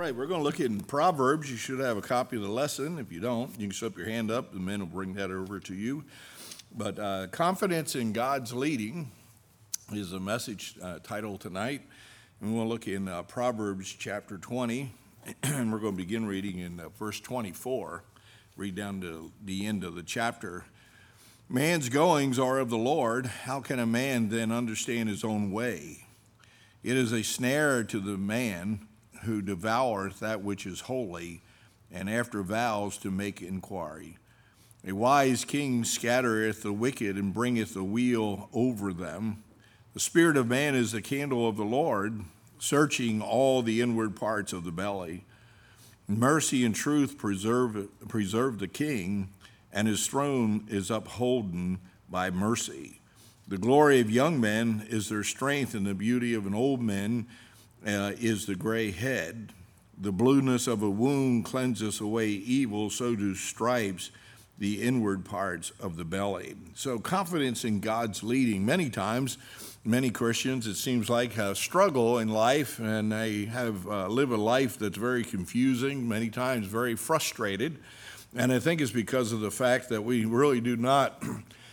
right, we're going to look in Proverbs. You should have a copy of the lesson. If you don't, you can slip your hand up. The men will bring that over to you. But confidence in God's leading is the message title tonight. And we'll look in Proverbs chapter 20, and we're going to begin reading in verse 24, read down to the end of the chapter. Man's goings are of the Lord. How can a man then understand his own way? It is a snare to the man who devoureth that which is holy, and after vows to make inquiry. A wise king scattereth the wicked, and bringeth the weal over them. The spirit of man is the candle of the Lord, searching all the inward parts of the belly. Mercy and truth preserve the king, and his throne is upholden by mercy. The glory of young men is their strength, and the beauty of an old man is the gray head. The blueness of a wound cleanseth away evil, so do stripes the inward parts of the belly. So confidence in God's leading. Many times, many Christians, it seems like, struggle in life, and they have live a life that's very confusing, many times very frustrated. And I think it's because of the fact that we really do not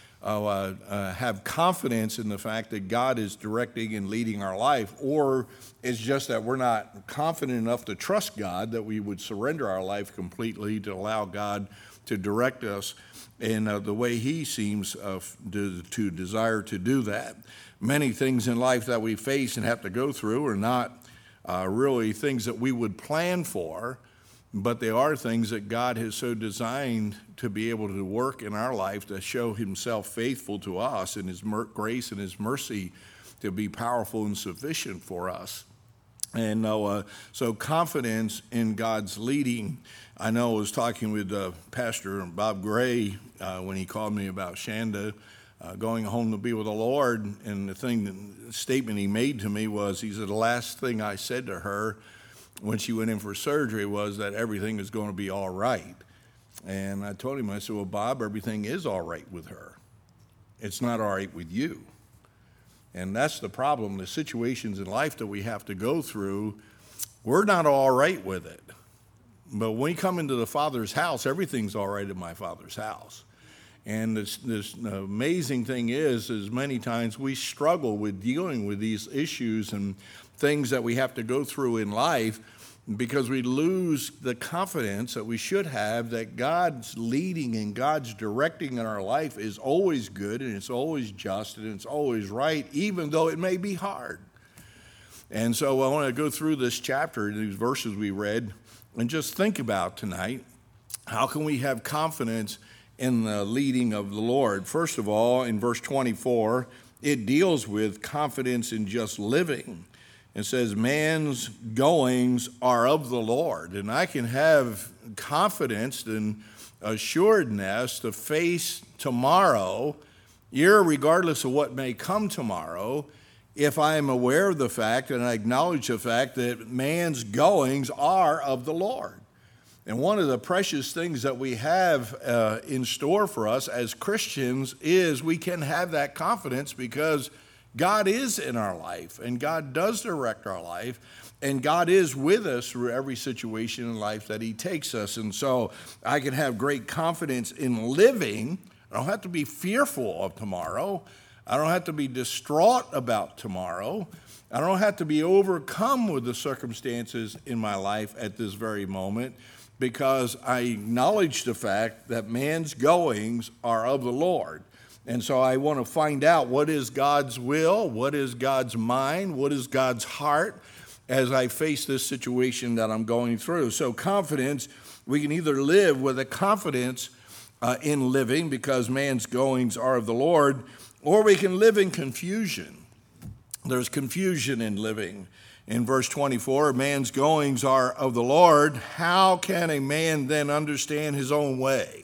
have confidence in the fact that God is directing and leading our life, or it's just that we're not confident enough to trust God that we would surrender our life completely to allow God to direct us in the way He seems to desire to do that. Many things in life that we face and have to go through are not really things that we would plan for, but they are things that God has so designed to be able to work in our life to show Himself faithful to us, and His grace and His mercy to be powerful and sufficient for us. And so confidence in God's leading. I know I was talking with Pastor Bob Gray when he called me about Shanda going home to be with the Lord, and the statement he made to me was, he said, the last thing I said to her when she went in for surgery was that everything is going to be all right. And I told him, I said, well, Bob, everything is all right with her. It's not all right with you. And that's the problem. The situations in life that we have to go through, we're not all right with it. But when we come into the Father's house, everything's all right in my Father's house. And this amazing thing is many times we struggle with dealing with these issues and things that we have to go through in life because we lose the confidence that we should have that God's leading and God's directing in our life is always good, and it's always just, and it's always right, even though it may be hard. And so I want to go through this chapter, these verses we read, and just think about tonight, how can we have confidence in the leading of the Lord? First of all, in verse 24, it deals with confidence in just living. It says, man's goings are of the Lord. And I can have confidence and assuredness to face tomorrow, irregardless of what may come tomorrow, if I am aware of the fact and I acknowledge the fact that man's goings are of the Lord. And one of the precious things that we have in store for us as Christians is we can have that confidence because God is in our life, and God does direct our life, and God is with us through every situation in life that He takes us. And so I can have great confidence in living. I don't have to be fearful of tomorrow. I don't have to be distraught about tomorrow. I don't have to be overcome with the circumstances in my life at this very moment, because I acknowledge the fact that man's goings are of the Lord. And so I want to find out what is God's will, what is God's mind, what is God's heart as I face this situation that I'm going through. So confidence, we can either live with a confidence in living because man's goings are of the Lord, or we can live in confusion. There's confusion in living. In verse 24, man's goings are of the Lord. How can a man then understand his own way?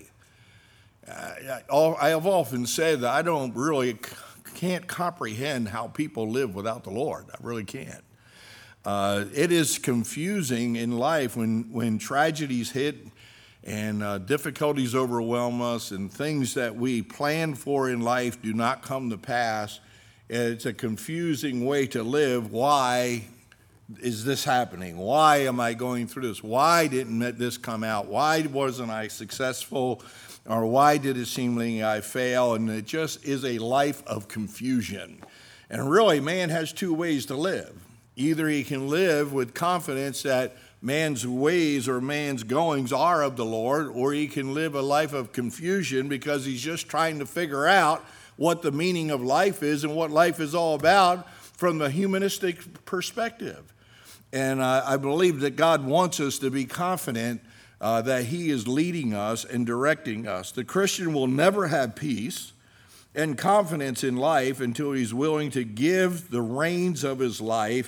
I have often said that I can't comprehend how people live without the Lord. I really can't. It is confusing in life when tragedies hit and difficulties overwhelm us and things that we plan for in life do not come to pass. It's a confusing way to live. Why? is this happening? Why am I going through this? Why didn't this come out? Why wasn't I successful? Or why did it seem like I fail? And it just is a life of confusion. And really, man has two ways to live. Either he can live with confidence that man's ways or man's goings are of the Lord, or he can live a life of confusion because he's just trying to figure out what the meaning of life is and what life is all about from the humanistic perspective. And I believe that God wants us to be confident that he is leading us and directing us. The Christian will never have peace and confidence in life until he's willing to give the reins of his life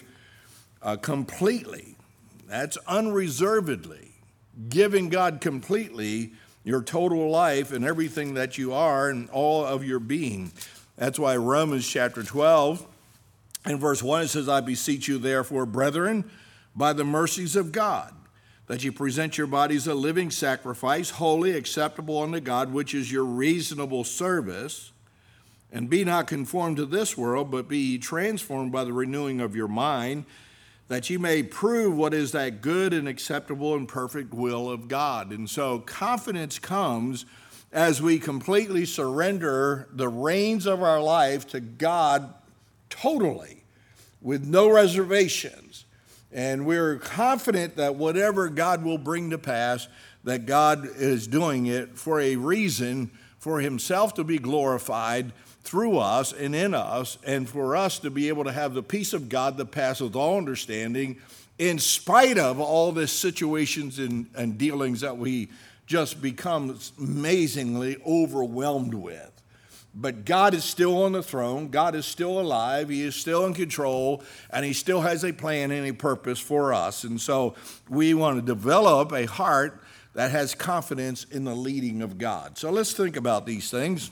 completely. That's unreservedly. Giving God completely your total life and everything that you are and all of your being. That's why Romans chapter 12 and verse 1, it says, I beseech you therefore, brethren, by the mercies of God, that you present your bodies a living sacrifice, holy, acceptable unto God, which is your reasonable service. And be not conformed to this world, but be ye transformed by the renewing of your mind, that ye may prove what is that good and acceptable and perfect will of God. And so confidence comes as we completely surrender the reins of our life to God totally, with no reservations. And we're confident that whatever God will bring to pass, that God is doing it for a reason, for himself to be glorified through us and in us, and for us to be able to have the peace of God that passeth all understanding, in spite of all the situations and dealings that we just become amazingly overwhelmed with. But God is still on the throne. God is still alive. He is still in control, and he still has a plan and a purpose for us. And so we want to develop a heart that has confidence in the leading of God. So let's think about these things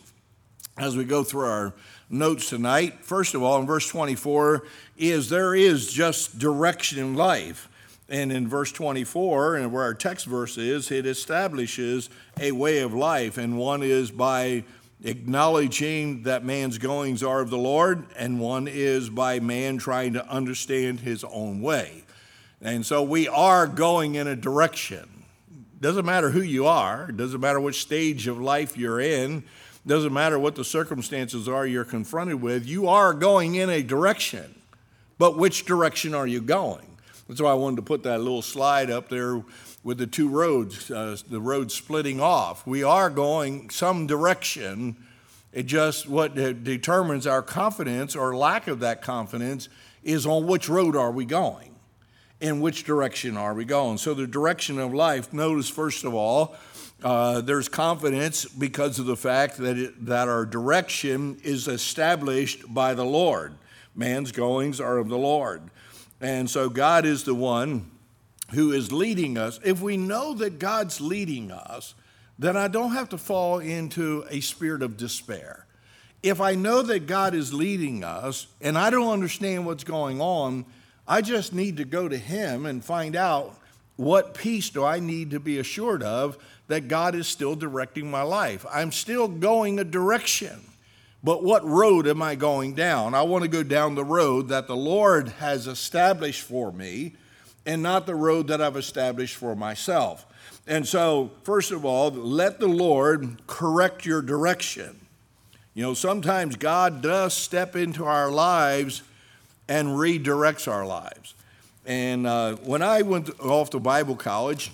as we go through our notes tonight. First of all, in verse 24, there is just direction in life. And in verse 24, and where our text verse is, it establishes a way of life. And one is by acknowledging that man's goings are of the Lord, and one is by man trying to understand his own way. And so we are going in a direction. Doesn't matter who you are, doesn't matter which stage of life you're in, doesn't matter what the circumstances are you're confronted with, you are going in a direction. But which direction are you going? That's why I wanted to put that little slide up there with the two roads, the road splitting off. We are going some direction. It just, what determines our confidence or lack of that confidence is on which road are we going? In which direction are we going? So the direction of life, notice first of all, there's confidence because of the fact that our direction is established by the Lord. Man's goings are of the Lord. And so God is the one who is leading us. If we know that God's leading us, then I don't have to fall into a spirit of despair. If I know that God is leading us and I don't understand what's going on, I just need to go to him and find out what peace do I need to be assured of that God is still directing my life. I'm still going a direction. But what road am I going down? I want to go down the road that the Lord has established for me and not the road that I've established for myself. And so, first of all, let the Lord correct your direction. You know, sometimes God does step into our lives and redirects our lives. And when I went off to Bible college,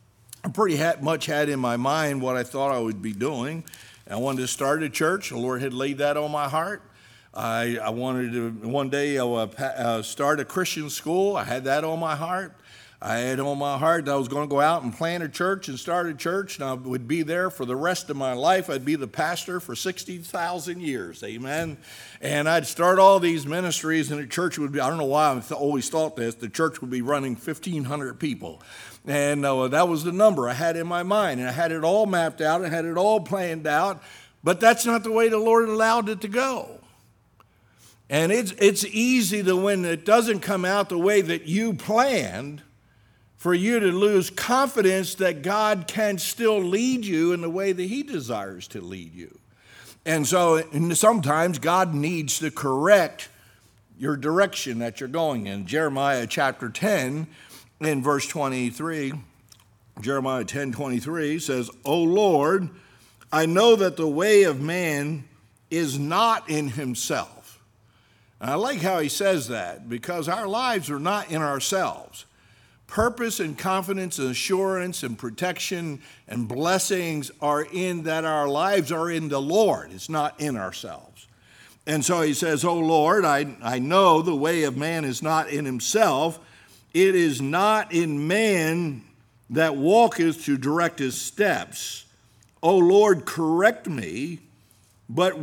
I pretty much had in my mind what I thought I would be doing. I wanted to start a church. The Lord had laid that on my heart. I wanted to one day start a Christian school. I had that on my heart. I had on my heart that I was going to go out and plant a church and start a church, and I would be there for the rest of my life. I'd be the pastor for 60,000 years, amen? And I'd start all these ministries, and the church would be, I don't know why I always thought this, the church would be running 1,500 people. And that was the number I had in my mind, and I had it all mapped out, I had it all planned out, but that's not the way the Lord allowed it to go. And it's easy to, when it doesn't come out the way that you planned, for you to lose confidence that God can still lead you in the way that he desires to lead you. And so sometimes God needs to correct your direction that you're going in. Jeremiah chapter 10 in verse 23, Jeremiah 10:23 says, O Lord, I know that the way of man is not in himself. And I like how he says that, because our lives are not in ourselves. Purpose and confidence and assurance and protection and blessings are in that our lives are in the Lord. It's not in ourselves. And so he says, O Lord, I know the way of man is not in himself. It is not in man that walketh to direct his steps. O Lord, correct me, but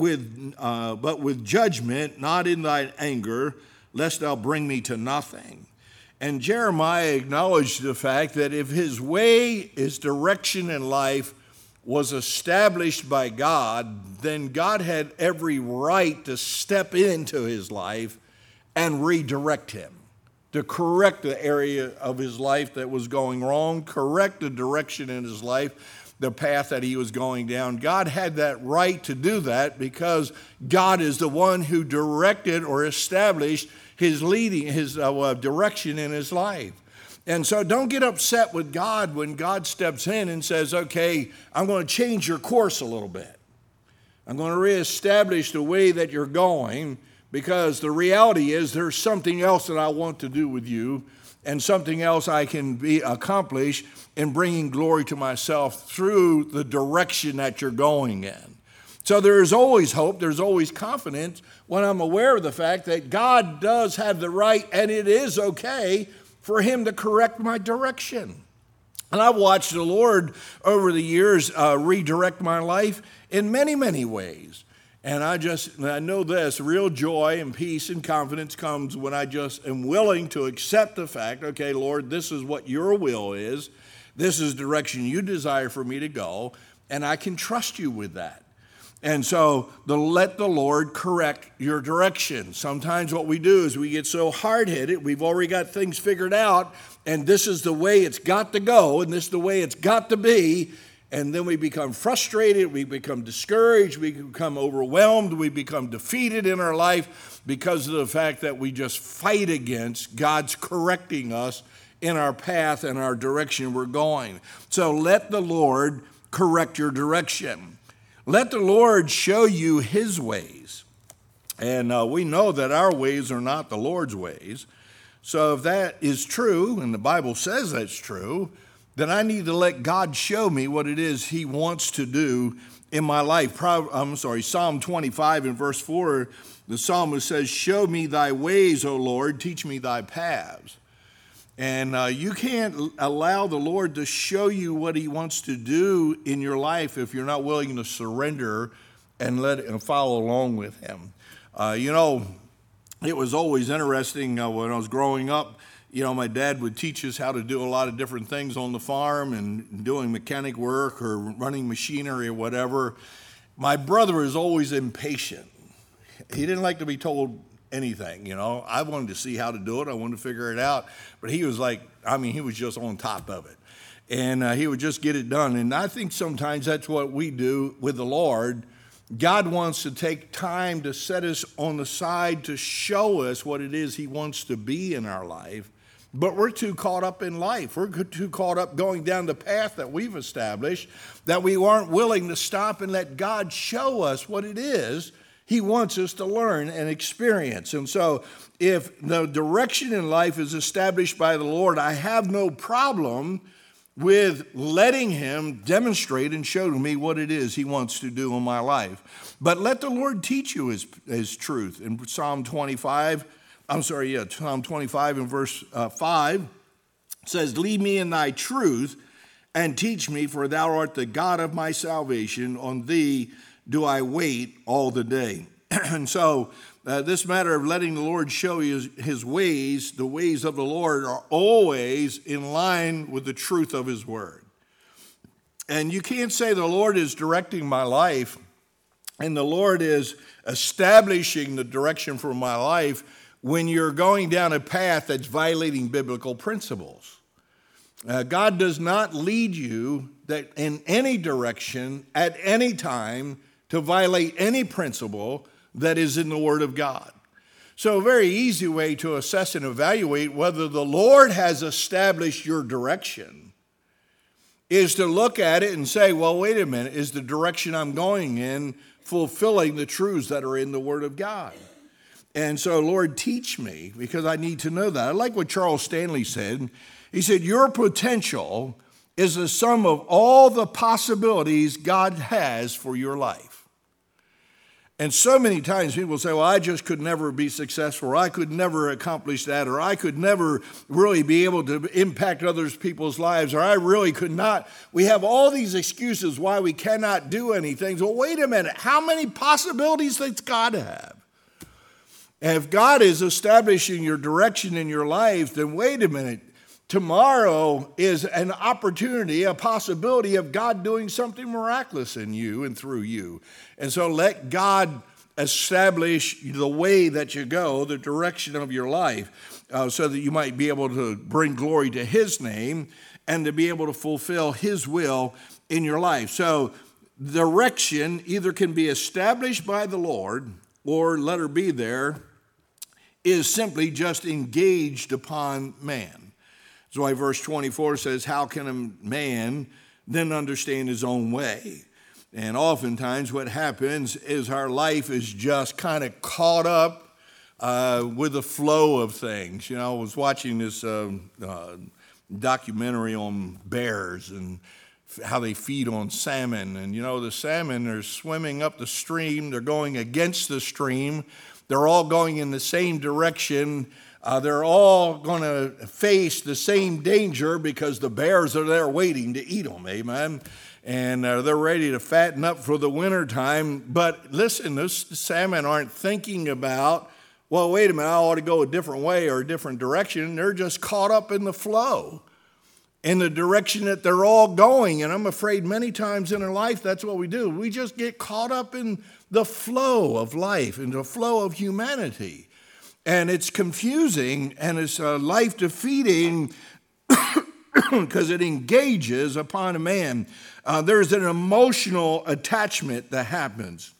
with judgment, not in thine anger, lest thou bring me to nothing. And Jeremiah acknowledged the fact that if his way, his direction in life was established by God, then God had every right to step into his life and redirect him, to correct the area of his life that was going wrong, correct the direction in his life, the path that he was going down. God had that right to do that because God is the one who directed or established his leading, his direction in his life. And so don't get upset with God when God steps in and says, okay, I'm going to change your course a little bit. I'm going to reestablish the way that you're going, because the reality is there's something else that I want to do with you and something else I can accomplish in bringing glory to myself through the direction that you're going in. So there is always hope, there's always confidence when I'm aware of the fact that God does have the right, and it is okay for him to correct my direction. And I've watched the Lord over the years redirect my life in many, many ways. And I know this, real joy and peace and confidence comes when I just am willing to accept the fact, okay, Lord, this is what your will is. This is the direction you desire for me to go, and I can trust you with that. And so let the Lord correct your direction. Sometimes what we do is we get so hard-headed, we've already got things figured out, and this is the way it's got to go, and this is the way it's got to be, and then we become frustrated, we become discouraged, we become overwhelmed, we become defeated in our life because of the fact that we just fight against God's correcting us in our path and our direction we're going. So let the Lord correct your direction. Let the Lord show you his ways. And we know that our ways are not the Lord's ways. So if that is true, and the Bible says that's true, then I need to let God show me what it is he wants to do in my life. Psalm 25 and verse 4, the psalmist says, show me thy ways, O Lord, teach me thy paths. And you can't allow the Lord to show you what he wants to do in your life if you're not willing to surrender and follow along with him. It was always interesting when I was growing up. My dad would teach us how to do a lot of different things on the farm and doing mechanic work or running machinery or whatever. My brother was always impatient. He didn't like to be told anything, I wanted to see how to do it. I wanted to figure it out. But he was he was just on top of it. And he would just get it done. And I think sometimes that's what we do with the Lord. God wants to take time to set us on the side to show us what it is he wants to be in our life. But we're too caught up in life. We're too caught up going down the path that we've established that we aren't willing to stop and let God show us what it is he wants us to learn and experience. And so if the direction in life is established by the Lord, I have no problem with letting him demonstrate and show to me what it is he wants to do in my life. But let the Lord teach you his truth. In Psalm 25 and verse 5 says, lead me in thy truth and teach me, for thou art the God of my salvation. On thee do I wait all the day. And so this matter of letting the Lord show you his ways, the ways of the Lord are always in line with the truth of his word. And you can't say the Lord is directing my life and the Lord is establishing the direction for my life when you're going down a path that's violating biblical principles. God does not lead you in any direction at any time to violate any principle that is in the Word of God. So a very easy way to assess and evaluate whether the Lord has established your direction is to look at it and say, well, wait a minute, is the direction I'm going in fulfilling the truths that are in the Word of God? And so, Lord, teach me, because I need to know that. I like what Charles Stanley said. He said, your potential is the sum of all the possibilities God has for your life. And so many times people say, well, I just could never be successful, or I could never accomplish that, or I could never really be able to impact other people's lives, or I really could not. We have all these excuses why we cannot do anything. Well, wait a minute. How many possibilities does God have? And if God is establishing your direction in your life, then wait a minute. Tomorrow is an opportunity, a possibility of God doing something miraculous in you and through you. And so let God establish the way that you go, the direction of your life, so that you might be able to bring glory to His name and to be able to fulfill His will in your life. So direction either can be established by the Lord, or letter B there, is simply just engaged upon man. That's why verse 24 says, how can a man then understand his own way? And oftentimes what happens is our life is just kind of caught up with the flow of things. You know, I was watching this documentary on bears and how they feed on salmon. And, you know, the salmon are swimming up the stream. They're going against the stream. They're all going in the same direction. They're all going to face the same danger because the bears are there waiting to eat them, amen? And they're ready to fatten up for the wintertime. But listen, those salmon aren't thinking about, well, wait a minute, I ought to go a different way or a different direction. They're just caught up in the flow, in the direction that they're all going. And I'm afraid many times in our life, that's what we do. We just get caught up in the flow of life and the flow of humanity. And it's confusing and it's life-defeating because it engages upon a man. There's an emotional attachment that happens.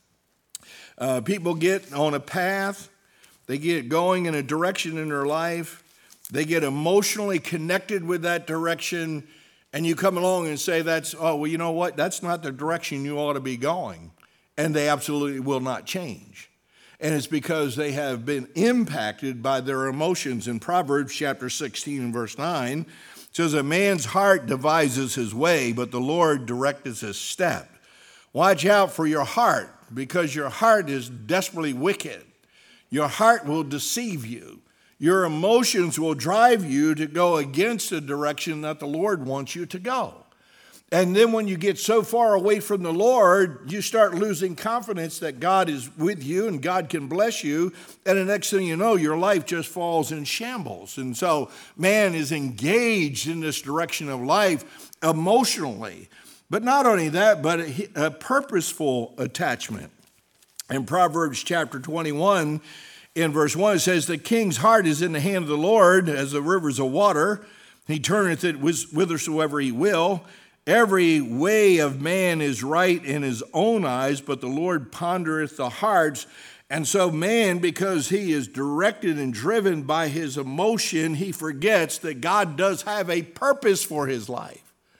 People get on a path. They get going in a direction in their life. They get emotionally connected with that direction. And you come along and say, well, you know what? That's not the direction you ought to be going. And they absolutely will not change. And it's because they have been impacted by their emotions. In Proverbs chapter 16 and verse 9, it says, a man's heart devises his way, but the Lord directs his step. Watch out for your heart, because your heart is desperately wicked. Your heart will deceive you. Your emotions will drive you to go against the direction that the Lord wants you to go. And then when you get so far away from the Lord, you start losing confidence that God is with you and God can bless you. And the next thing you know, your life just falls in shambles. And so man is engaged in this direction of life emotionally. But not only that, but a purposeful attachment. In Proverbs chapter 21, in verse 1, it says, the king's heart is in the hand of the Lord as the rivers of water. He turneth it whithersoever he will. Every way of man is right in his own eyes, but the Lord pondereth the hearts. And so man, because he is directed and driven by his emotion, he forgets that God does have a purpose for his life.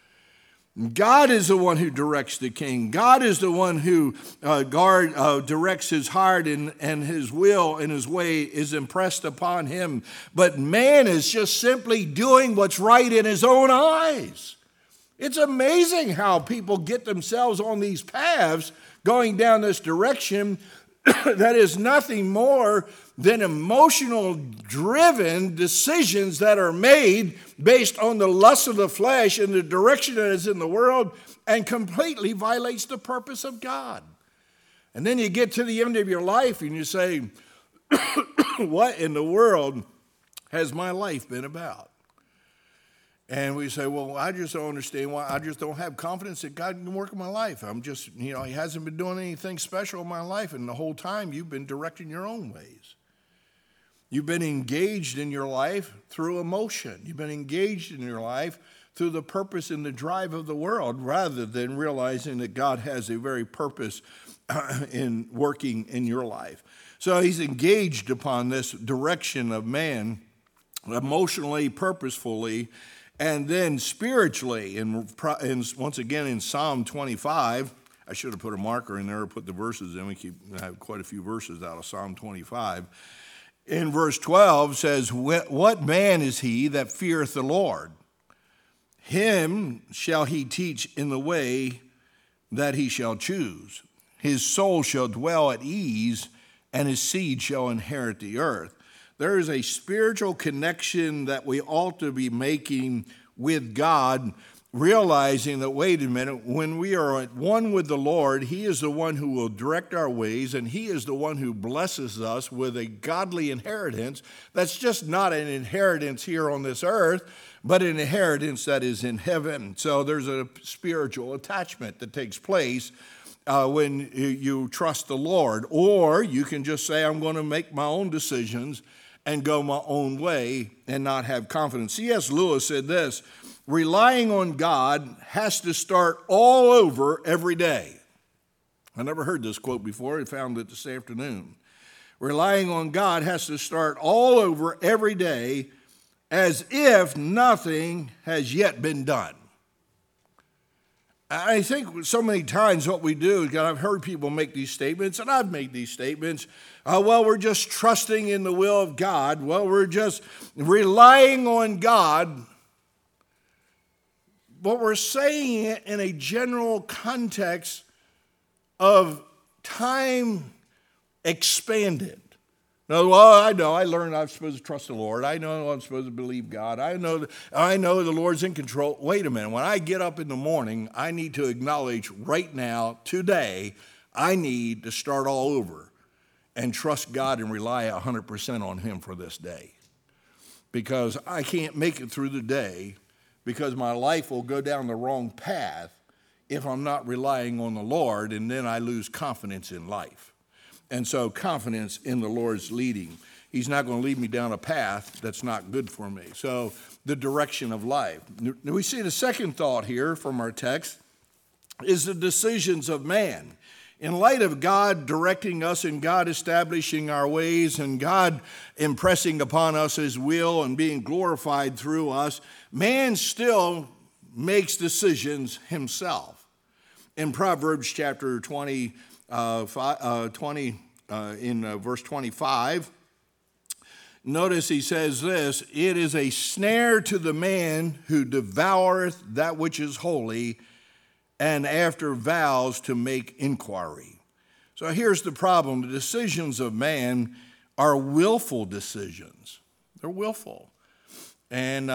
God is the one who directs the king. God is the one who directs his heart, and his will and his way is impressed upon him. But man is just simply doing what's right in his own eyes. It's amazing how people get themselves on these paths going down this direction that is nothing more than emotional driven decisions that are made based on the lust of the flesh and the direction that is in the world, and completely violates the purpose of God. And then you get to the end of your life and you say, what in the world has my life been about? And we say, well, I just don't understand why. I just don't have confidence that God can work in my life. I'm just, he hasn't been doing anything special in my life. And the whole time you've been directing your own ways. You've been engaged in your life through emotion. You've been engaged in your life through the purpose and the drive of the world rather than realizing that God has a very purpose in working in your life. So he's engaged upon this direction of man emotionally, purposefully, and then spiritually. And once again in Psalm 25, I should have put a marker in there or put the verses in. We have quite a few verses out of Psalm 25. In verse 12 says, "What man is he that feareth the Lord? Him shall he teach in the way that he shall choose. His soul shall dwell at ease, and his seed shall inherit the earth." There is a spiritual connection that we ought to be making with God, realizing that, wait a minute, when we are at one with the Lord, he is the one who will direct our ways, and he is the one who blesses us with a godly inheritance that's just not an inheritance here on this earth, but an inheritance that is in heaven. So there's a spiritual attachment that takes place when you trust the Lord. Or you can just say, I'm going to make my own decisions and go my own way and not have confidence. C.S. Lewis said this: relying on God has to start all over every day. I never heard this quote before. I found it this afternoon. Relying on God has to start all over every day as if nothing has yet been done. I think so many times what we do, and I've heard people make these statements, and I've made these statements, well, we're just trusting in the will of God. Well, we're just relying on God. But we're saying it in a general context of time expanded. Now, well, I learned I'm supposed to trust the Lord. I know I'm supposed to believe God. I know the Lord's in control. Wait a minute. When I get up in the morning, I need to acknowledge right now, today, I need to start all over and trust God and rely 100% on him for this day. Because I can't make it through the day, because my life will go down the wrong path if I'm not relying on the Lord, and then I lose confidence in life. And so confidence in the Lord's leading. He's not going to lead me down a path that's not good for me. So the direction of life. We see the second thought here from our text is the decisions of man. In light of God directing us and God establishing our ways and God impressing upon us his will and being glorified through us, man still makes decisions himself. In Proverbs chapter 20, in verse 25, notice he says this: "It is a snare to the man who devoureth that which is holy, and after vows to make inquiry." So here's the problem. The decisions of man are willful decisions. They're willful. And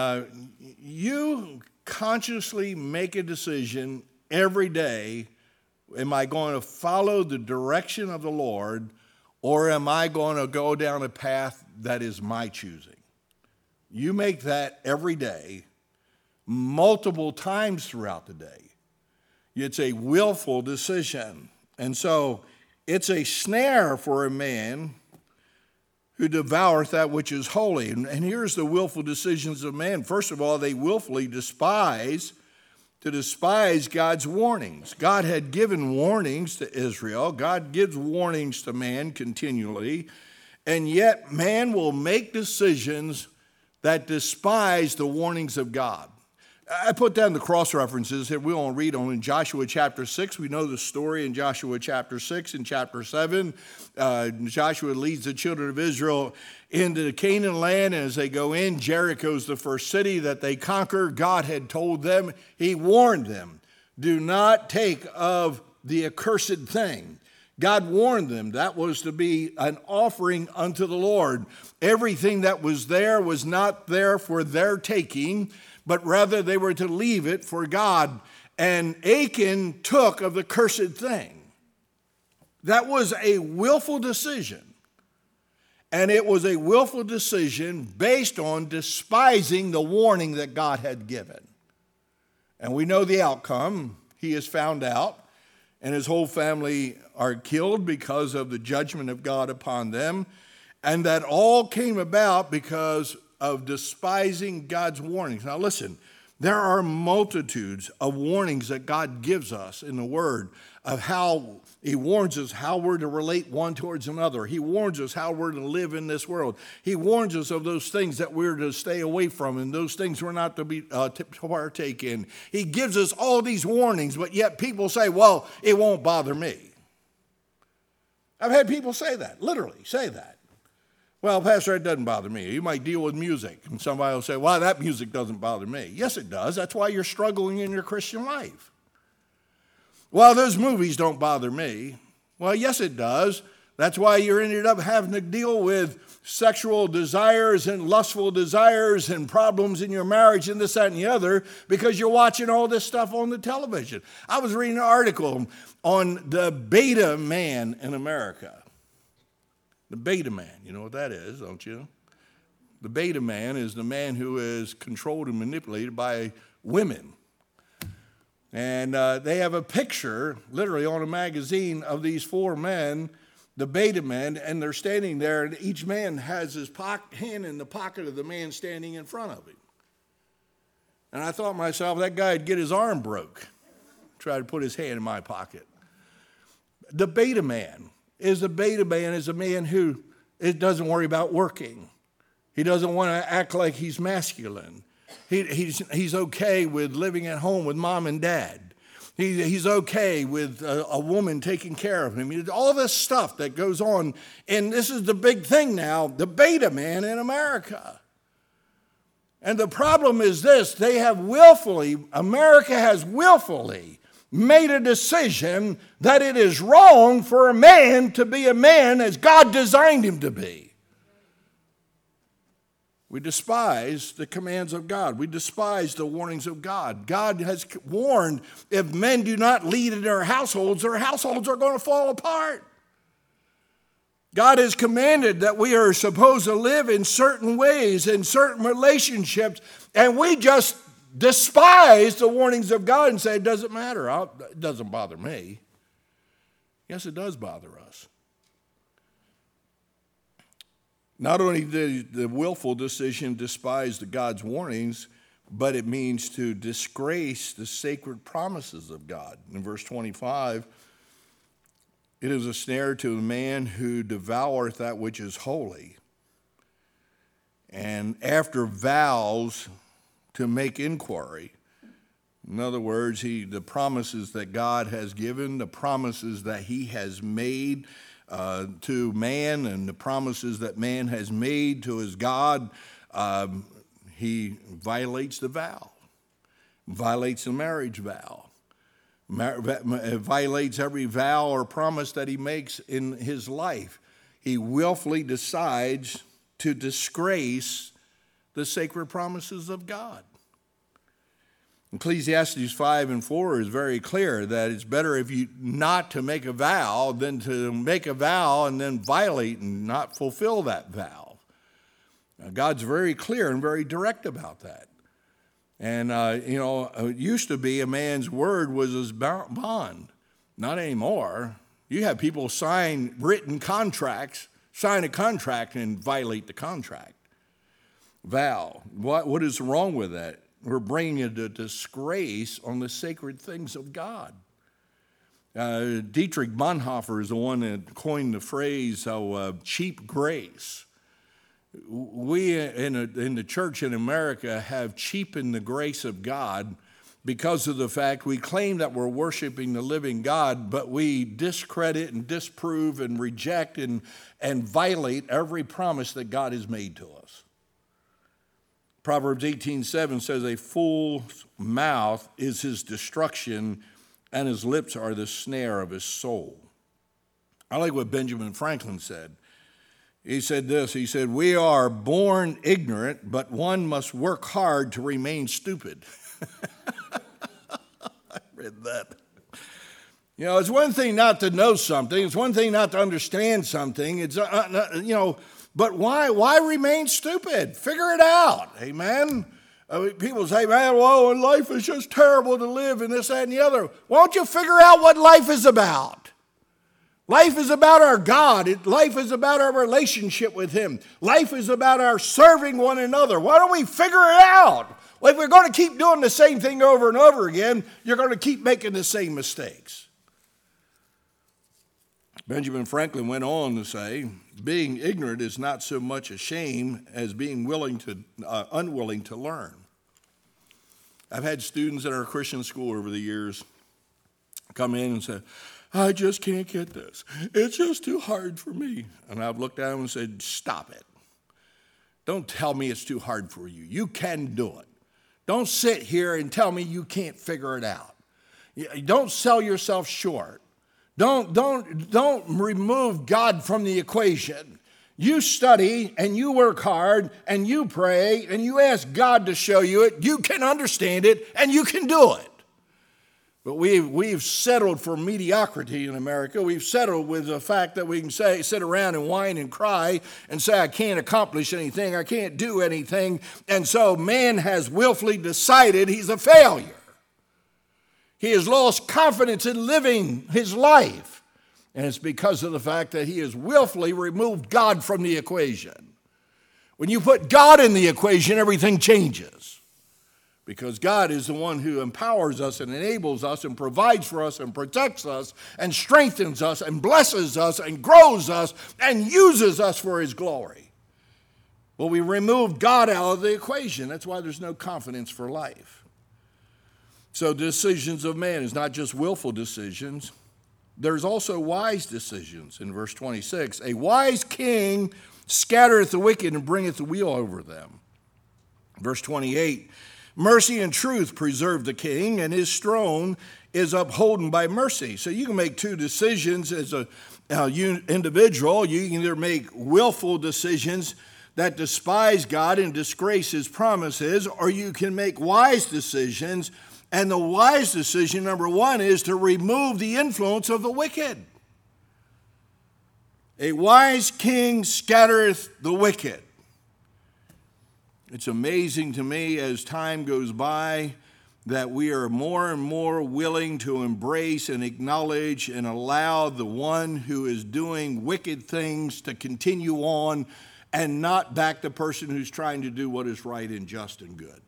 you consciously make a decision every day. Am I going to follow the direction of the Lord, or am I going to go down a path that is my choosing? You make that every day, multiple times throughout the day. It's a willful decision. And so it's a snare for a man who devoureth that which is holy. And here's the willful decisions of man. First of all, they willfully despise God's warnings. God had given warnings to Israel. God gives warnings to man continually. And yet man will make decisions that despise the warnings of God. I put down the cross references here. We won't read them. In Joshua chapter 6, we know the story in Joshua chapter 6 and chapter 7. Joshua leads the children of Israel into the Canaan land, and as they go in, Jericho's the first city that they conquer. God had told them, he warned them, do not take of the accursed thing. God warned them that was to be an offering unto the Lord. Everything that was there was not there for their taking, but rather they were to leave it for God. And Achan took of the cursed thing. That was a willful decision. And it was a willful decision based on despising the warning that God had given. And we know the outcome. He is found out, and his whole family are killed because of the judgment of God upon them. And that all came about because of despising God's warnings. Now listen, There are multitudes of warnings that God gives us in the Word of how He warns us how we're to relate one towards another. He warns us how we're to live in this world. He warns us of those things that we're to stay away from and those things we're not to be to partake in. He gives us all these warnings, but yet people say, well, it won't bother me. I've had people say that, literally say that. Well, Pastor, it doesn't bother me. You might deal with music, and somebody will say, well, that music doesn't bother me. Yes, it does. That's why you're struggling in your Christian life. Well, those movies don't bother me. Well, yes, it does. That's why you ended up having to deal with sexual desires and lustful desires and problems in your marriage and this, that, and the other, because you're watching all this stuff on the television. I was reading an article on the beta man in America. The beta man, you know what that is, don't you? The beta man is the man who is controlled and manipulated by women. And they have a picture, literally on a magazine, of these four men, the beta men, and they're standing there, and each man has his hand in the pocket of the man standing in front of him. And I thought to myself, that guy would get his arm broke, try to put his hand in my pocket. The beta man is a man who doesn't worry about working. He doesn't want to act like he's masculine. He's okay with living at home with mom and dad. He's okay with a woman taking care of him. All this stuff that goes on, and this is the big thing now, the beta man in America. And the problem is this, America has willfully made a decision that it is wrong for a man to be a man as God designed him to be. We despise the commands of God. We despise the warnings of God. God has warned if men do not lead in their households are going to fall apart. God has commanded that we are supposed to live in certain ways, in certain relationships, and we just despise the warnings of God and say, it doesn't matter, it doesn't bother me. Yes, it does bother us. Not only did the willful decision despise God's warnings, but it means to disgrace the sacred promises of God. In verse 25, it is a snare to the man who devoureth that which is holy, and after vows to make inquiry. In other words, the promises that God has given, the promises that he has made to man, and the promises that man has made to his God, he violates the vow, violates the marriage vow, violates every vow or promise that he makes in his life. He willfully decides to disgrace the sacred promises of God. Ecclesiastes 5 and 4 is very clear that it's better if you not to make a vow than to make a vow and then violate and not fulfill that vow. Now, God's very clear and very direct about that. And, it used to be a man's word was his bond. Not anymore. You have people sign written contracts, sign a contract and violate the contract. Vow. What is wrong with that? We're bringing a disgrace on the sacred things of God. Dietrich Bonhoeffer is the one that coined the phrase cheap grace. We in the church in America have cheapened the grace of God because of the fact we claim that we're worshiping the living God, but we discredit and disprove and reject and violate every promise that God has made to us. Proverbs 18:7 says, a fool's mouth is his destruction, and his lips are the snare of his soul. I like what Benjamin Franklin said. He said this, he said, we are born ignorant, but one must work hard to remain stupid. I read that. It's one thing not to know something. It's one thing not to understand something. It's, but why remain stupid? Figure it out, amen? People say, man, well, life is just terrible to live and this, that, and the other. Why don't you figure out what life is about? Life is about our God. Life is about our relationship with him. Life is about our serving one another. Why don't we figure it out? Well, if we're going to keep doing the same thing over and over again, you're going to keep making the same mistakes. Benjamin Franklin went on to say, being ignorant is not so much a shame as being unwilling to learn. I've had students in our Christian school over the years come in and say, I just can't get this. It's just too hard for me. And I've looked at them and said, stop it. Don't tell me it's too hard for you. You can do it. Don't sit here and tell me you can't figure it out. Don't sell yourself short. Don't remove God from the equation. You study and you work hard and you pray and you ask God to show you it. You can understand it and you can do it. But we've settled for mediocrity in America. We've settled with the fact that we can sit around and whine and cry and say, I can't accomplish anything, I can't do anything. And so man has willfully decided he's a failure. He has lost confidence in living his life. And it's because of the fact that he has willfully removed God from the equation. When you put God in the equation, everything changes. Because God is the one who empowers us and enables us and provides for us and protects us and strengthens us and blesses us and grows us and uses us for his glory. Well, we removed God out of the equation. That's why there's no confidence for life. So decisions of man is not just willful decisions. There's also wise decisions. In verse 26, a wise king scattereth the wicked and bringeth the wheel over them. Verse 28, mercy and truth preserve the king, and his throne is upholden by mercy. So you can make two decisions as an individual. You can either make willful decisions that despise God and disgrace his promises, or you can make wise decisions. And the wise decision, number one, is to remove the influence of the wicked. A wise king scattereth the wicked. It's amazing to me as time goes by that we are more and more willing to embrace and acknowledge and allow the one who is doing wicked things to continue on and not back the person who's trying to do what is right and just and good.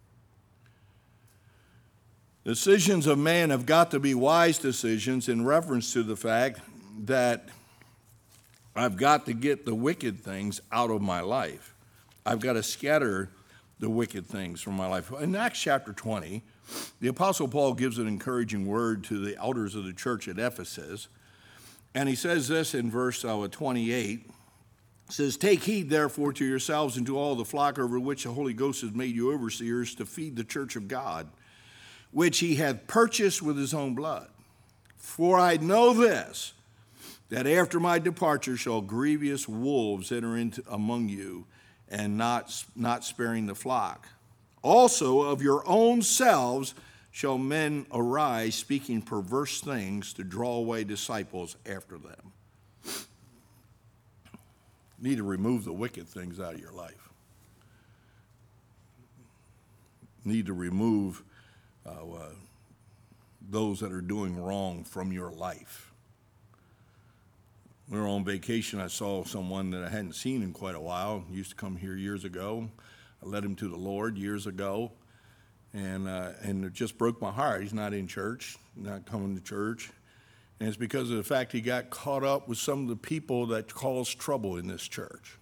Decisions of man have got to be wise decisions in reference to the fact that I've got to get the wicked things out of my life. I've got to scatter the wicked things from my life. In Acts chapter 20, the Apostle Paul gives an encouraging word to the elders of the church at Ephesus. And he says this in verse 28. It says, take heed therefore to yourselves and to all the flock over which the Holy Ghost has made you overseers to feed the church of God, which he hath purchased with his own blood. For I know this, that after my departure shall grievous wolves enter into among you, and not sparing the flock. Also of your own selves shall men arise, speaking perverse things to draw away disciples after them. You need to remove the wicked things out of your life. You need to remove those that are doing wrong from your life. We were on vacation. I saw someone that I hadn't seen in quite a while. He used to come here years ago. I led him to the Lord years ago, and it just broke my heart. He's not in church, not coming to church, and it's because of the fact he got caught up with some of the people that caused trouble in this church.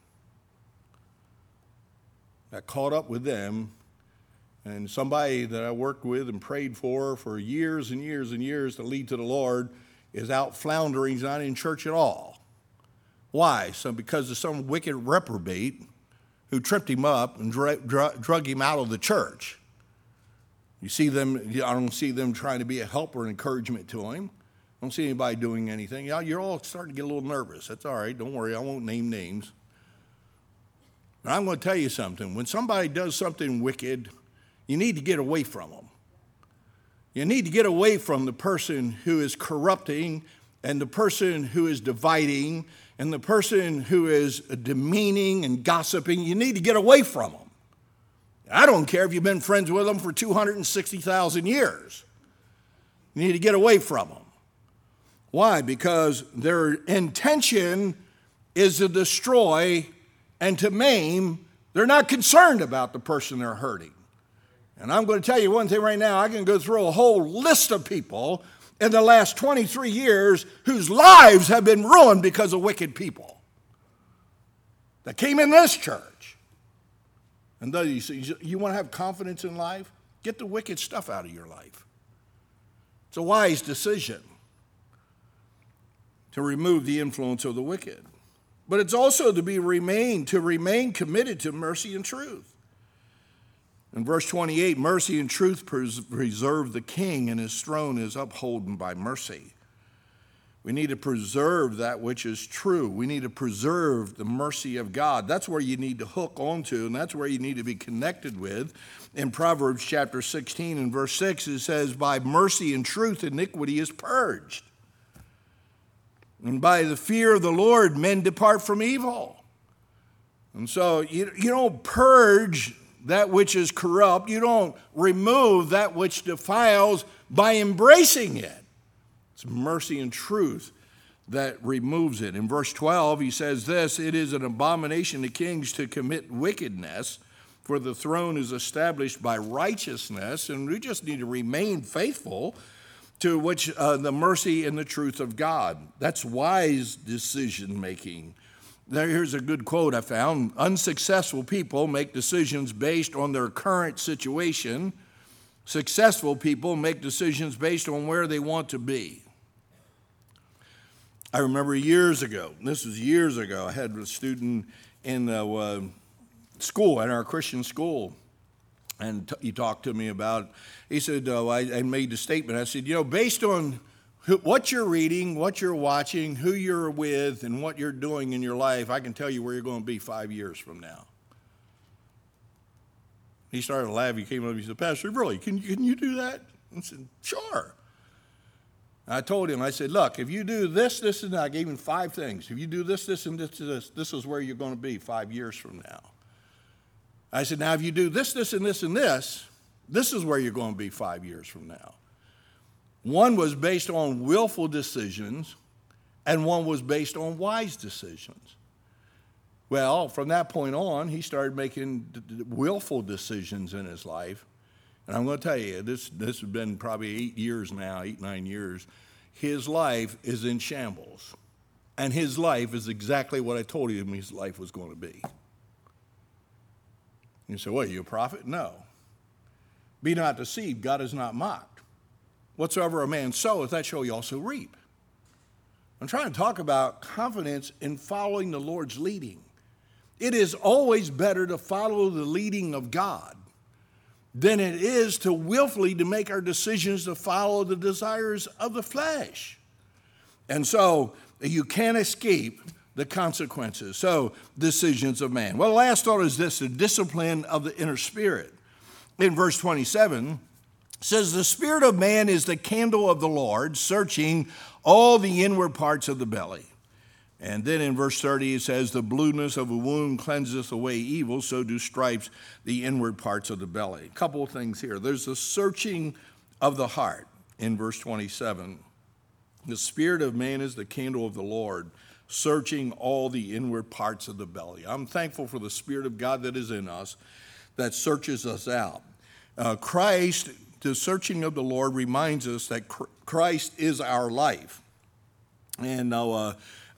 Got caught up with them, and somebody that I worked with and prayed for years and years and years to lead to the Lord is out floundering. He's not in church at all. Why? So because of some wicked reprobate who tripped him up and drug him out of the church. You see them, I don't see them trying to be a help or encouragement to him. I don't see anybody doing anything. You're all starting to get a little nervous. That's all right. Don't worry. I won't name names. But I'm going to tell you something. When somebody does something wicked, you need to get away from them. You need to get away from the person who is corrupting and the person who is dividing and the person who is demeaning and gossiping. You need to get away from them. I don't care if you've been friends with them for 260,000 years. You need to get away from them. Why? Because their intention is to destroy and to maim. They're not concerned about the person they're hurting. And I'm going to tell you one thing right now. I can go through a whole list of people in the last 23 years whose lives have been ruined because of wicked people that came in this church. And you want to have confidence in life? Get the wicked stuff out of your life. It's a wise decision to remove the influence of the wicked. But it's also to remain committed to mercy and truth. In verse 28, mercy and truth preserve the king, and his throne is upholden by mercy. We need to preserve that which is true. We need to preserve the mercy of God. That's where you need to hook onto, and that's where you need to be connected with. In Proverbs chapter 16 and verse 6, it says, by mercy and truth iniquity is purged. And by the fear of the Lord men depart from evil. And so you don't purge that which is corrupt. You don't remove that which defiles by embracing it. It's mercy and truth that removes it. In verse 12, he says this, it is an abomination to kings to commit wickedness, for the throne is established by righteousness. And we just need to remain faithful to which the mercy and the truth of God. That's wise decision making. Here's a good quote I found. Unsuccessful people make decisions based on their current situation. Successful people make decisions based on where they want to be. I remember years ago, I had a student in school, in our Christian school, and he talked to me about, he said, I made the statement, I said, based on what you're reading, what you're watching, who you're with, and what you're doing in your life, I can tell you where you're going to be 5 years from now. He started laughing. He came up and he said, Pastor, really, can you do that? I said, sure. I told him, I said, look, if you do this, this, and that, I gave him 5 things. If you do this, this, and this is where you're going to be 5 years from now. I said, now if you do this, this, and this, and this is where you're going to be 5 years from now. One was based on willful decisions, and one was based on wise decisions. Well, from that point on, he started making willful decisions in his life. And I'm going to tell you, this has been probably 8 years now, 8, 9 years. His life is in shambles. And his life is exactly what I told him his life was going to be. You say, what, are you a prophet? No. Be not deceived, God is not mocked. Whatsoever a man soweth, that shall he also reap. I'm trying to talk about confidence in following the Lord's leading. It is always better to follow the leading of God than it is to willfully to make our decisions to follow the desires of the flesh. And so you can't escape the consequences. So decisions of man. Well, the last thought is this, the discipline of the inner spirit. In verse 27, says, the spirit of man is the candle of the Lord, searching all the inward parts of the belly. And then in verse 30, it says, the blueness of a wound cleanseth away evil, so do stripes the inward parts of the belly. A couple of things here. There's the searching of the heart in verse 27. The spirit of man is the candle of the Lord, searching all the inward parts of the belly. I'm thankful for the Spirit of God that is in us, that searches us out. Christ, the searching of the Lord, reminds us that Christ is our life. And our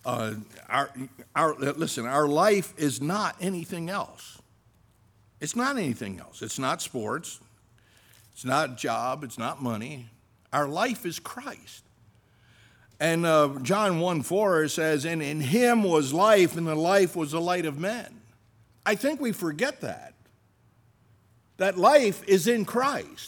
life is not anything else. It's not anything else. It's not sports. It's not job. It's not money. Our life is Christ. And John 1:4 says, and in him was life, and the life was the light of men. I think we forget that. That life is in Christ.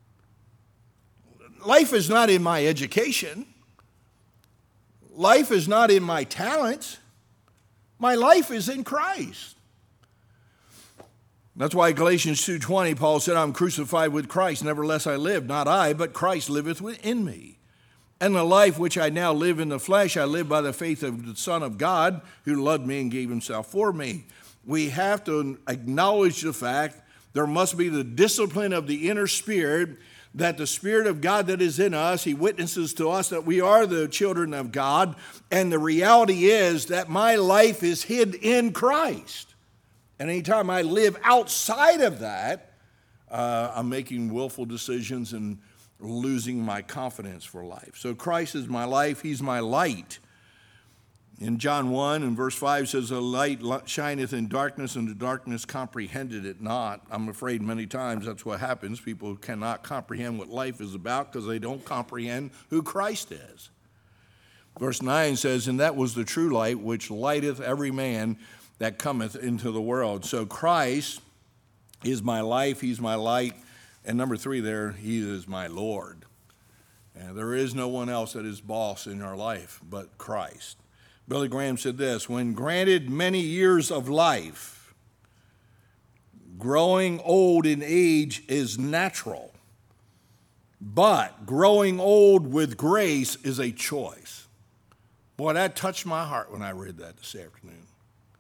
Life is not in my education. Life is not in my talents. My life is in Christ. That's why Galatians 2:20, Paul said, I'm crucified with Christ, nevertheless I live, not I, but Christ liveth within me. And the life which I now live in the flesh, I live by the faith of the Son of God, who loved me and gave himself for me. We have to acknowledge the fact there must be the discipline of the inner spirit, that the Spirit of God that is in us, he witnesses to us that we are the children of God. And the reality is that my life is hid in Christ. And anytime I live outside of that, I'm making willful decisions and losing my confidence for life. So Christ is my life. He's my light. In John 1 and verse 5 says, "A light shineth in darkness, and the darkness comprehended it not." I'm afraid many times that's what happens. People cannot comprehend what life is about because they don't comprehend who Christ is. Verse 9 says, "And that was the true light, which lighteth every man that cometh into the world." So Christ is my life, he's my light. And number 3 there, he is my Lord. And there is no one else that is boss in our life but Christ. Billy Graham said this: "When granted many years of life, growing old in age is natural, but growing old with grace is a choice." Boy, that touched my heart when I read that this afternoon.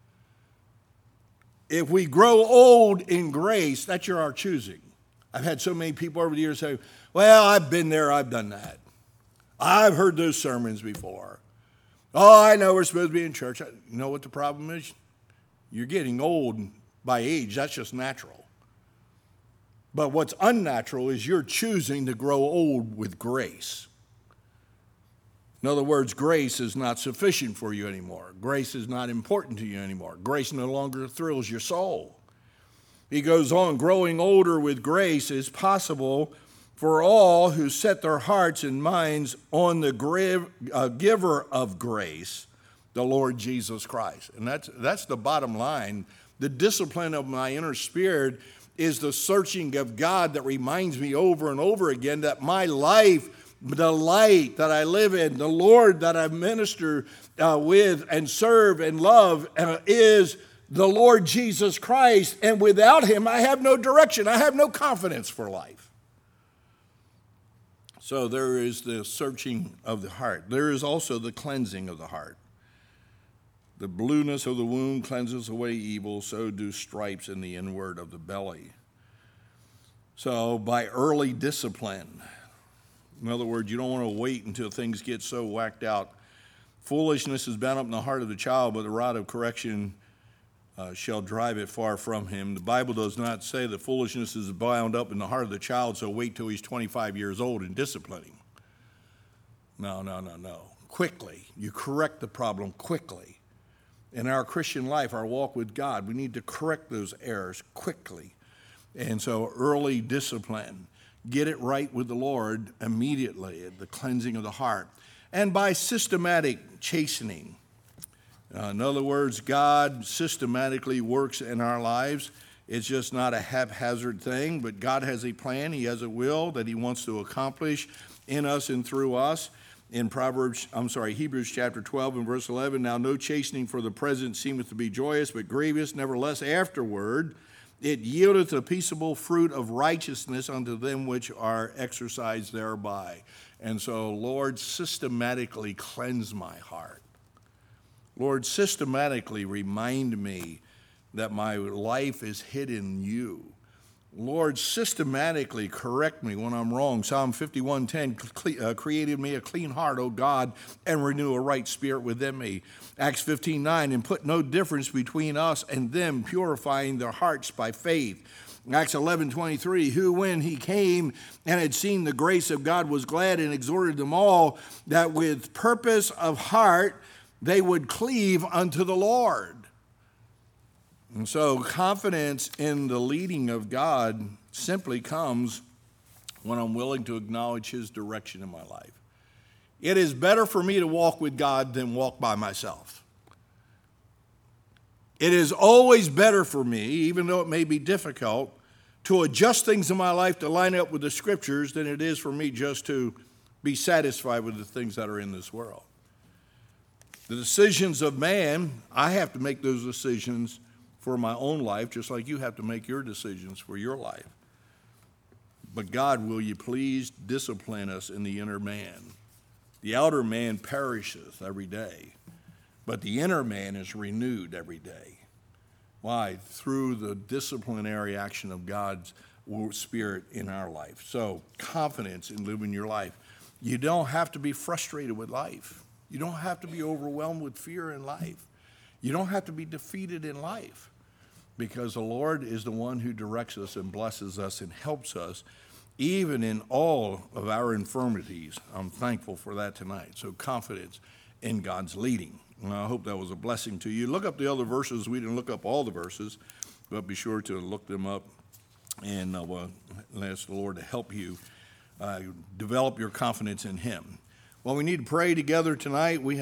If we grow old in grace, that's our choosing. I've had so many people over the years say, "Well, I've been there, I've done that. I've heard those sermons before. Oh, I know we're supposed to be in church." You know what the problem is? You're getting old by age. That's just natural. But what's unnatural is you're choosing to grow old with grace. In other words, grace is not sufficient for you anymore. Grace is not important to you anymore. Grace no longer thrills your soul. He goes on, "Growing older with grace is possible for all who set their hearts and minds on the giver of grace, the Lord Jesus Christ." And that's the bottom line. The discipline of my inner spirit is the searching of God that reminds me over and over again that my life, the light that I live in, the Lord that I minister with and serve and love is the Lord Jesus Christ. And without him, I have no direction. I have no confidence for life. So there is the searching of the heart. There is also the cleansing of the heart. The blueness of the wound cleanses away evil, so do stripes in the inward of the belly. So by early discipline, in other words, you don't want to wait until things get so whacked out. "Foolishness is bound up in the heart of the child, but the rod of correction shall drive it far from him." The Bible does not say that foolishness is bound up in the heart of the child, so wait till he's 25 years old and discipline him. No. Quickly. You correct the problem quickly. In our Christian life, our walk with God, we need to correct those errors quickly. And so early discipline. Get it right with the Lord immediately, the cleansing of the heart. And by systematic chastening. In other words, God systematically works in our lives. It's just not a haphazard thing, but God has a plan. He has a will that he wants to accomplish in us and through us. In Hebrews chapter 12 and verse 11, "Now no chastening for the present seemeth to be joyous, but grievous. Nevertheless, afterward it yieldeth a peaceable fruit of righteousness unto them which are exercised thereby." And so, Lord, systematically cleanse my heart. Lord, systematically remind me that my life is hid in you. Lord, systematically correct me when I'm wrong. Psalm 51:10, "Created me a clean heart, O God, and renew a right spirit within me." Acts 15:9, "And put no difference between us and them, purifying their hearts by faith." Acts 11:23, "Who when he came and had seen the grace of God was glad and exhorted them all that with purpose of heart they would cleave unto the Lord." And so confidence in the leading of God simply comes when I'm willing to acknowledge his direction in my life. It is better for me to walk with God than walk by myself. It is always better for me, even though it may be difficult, to adjust things in my life to line up with the scriptures than it is for me just to be satisfied with the things that are in this world. The decisions of man, I have to make those decisions for my own life, just like you have to make your decisions for your life. But God, will you please discipline us in the inner man? The outer man perisheth every day, but the inner man is renewed every day. Why? Through the disciplinary action of God's Spirit in our life. So, confidence in living your life. You don't have to be frustrated with life. You don't have to be overwhelmed with fear in life. You don't have to be defeated in life. because the Lord is the one who directs us and blesses us and helps us, even in all of our infirmities. I'm thankful for that tonight. So confidence in God's leading. And I hope that was a blessing to you. Look up the other verses. We didn't look up all the verses, but be sure to look them up and ask the Lord to help you develop your confidence in Him. Well, we need to pray together tonight. We